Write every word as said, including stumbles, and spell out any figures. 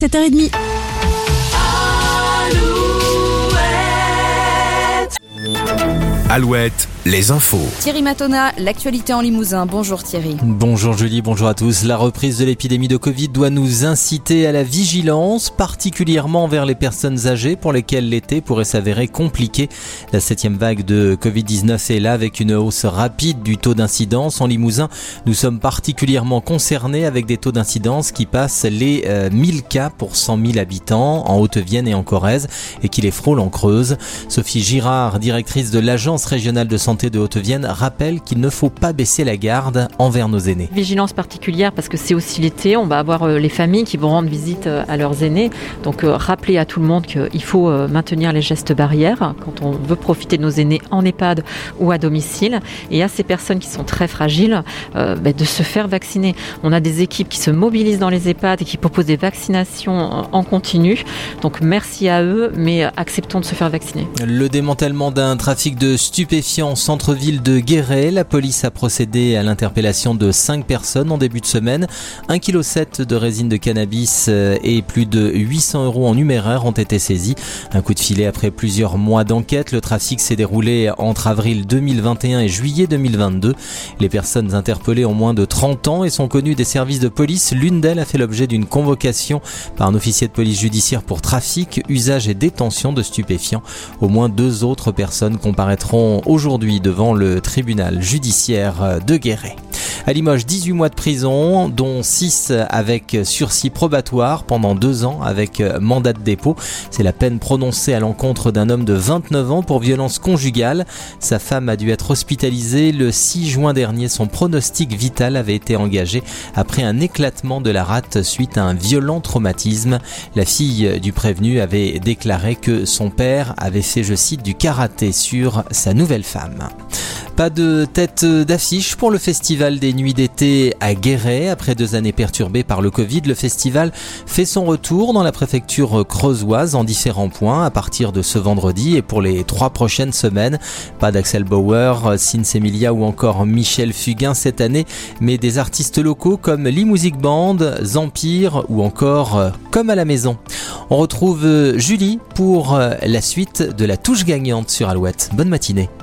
sept heures trente. Alouette, les infos. Thierry Matona, l'actualité en Limousin. Bonjour Thierry. Bonjour Julie, bonjour à tous. La reprise de l'épidémie de Covid doit nous inciter à la vigilance, particulièrement envers les personnes âgées pour lesquelles l'été pourrait s'avérer compliqué. La septième vague de covid dix-neuf est là avec une hausse rapide du taux d'incidence. En Limousin, nous sommes particulièrement concernés avec des taux d'incidence qui passent les euh, mille cas pour cent mille habitants en Haute-Vienne et en Corrèze et qui les frôlent en Creuse. Sophie Girard, directrice de l'Agence régionale de santé de Haute-Vienne, rappelle qu'il ne faut pas baisser la garde envers nos aînés. Vigilance particulière parce que c'est aussi l'été, on va avoir les familles qui vont rendre visite à leurs aînés. Donc euh, rappeler à tout le monde qu'il faut euh, maintenir les gestes barrières quand on veut profiter de nos aînés en EHPAD ou à domicile. Et à ces personnes qui sont très fragiles, euh, bah, de se faire vacciner. On a des équipes qui se mobilisent dans les EHPAD et qui proposent des vaccinations en continu. Donc merci à eux, mais acceptons de se faire vacciner. Le démantèlement d'un trafic de stupéfiants au centre-ville de Guéret. La police a procédé à l'interpellation de cinq personnes en début de semaine. un virgule sept kilos de résine de cannabis et plus de huit cents euros en numéraire ont été saisis. Un coup de filet après plusieurs mois d'enquête. Le trafic s'est déroulé entre avril deux mille vingt et un et juillet deux mille vingt-deux. Les personnes interpellées ont moins de trente ans et sont connues des services de police. L'une d'elles a fait l'objet d'une convocation par un officier de police judiciaire pour trafic, usage et détention de stupéfiants. Au moins deux autres personnes comparaîtront aujourd'hui devant le tribunal judiciaire de Guéret. À Limoges, dix-huit mois de prison, dont six avec sursis probatoire pendant deux ans avec mandat de dépôt. C'est la peine prononcée à l'encontre d'un homme de vingt-neuf ans pour violence conjugale. Sa femme a dû être hospitalisée le six juin dernier. Son pronostic vital avait été engagé après un éclatement de la rate suite à un violent traumatisme. La fille du prévenu avait déclaré que son père avait fait, je cite, du karaté sur sa nouvelle femme. Pas de tête d'affiche pour le festival des nuits d'été à Guéret. Après deux années perturbées par le Covid, le festival fait son retour dans la préfecture creusoise en différents points à partir de ce vendredi et pour les trois prochaines semaines. Pas d'Axel Bauer, Sins Emilia ou encore Michel Fugain cette année, mais des artistes locaux comme l'E-Music Band, Zampire ou encore Comme à la maison. On retrouve Julie pour la suite de la touche gagnante sur Alouette. Bonne matinée.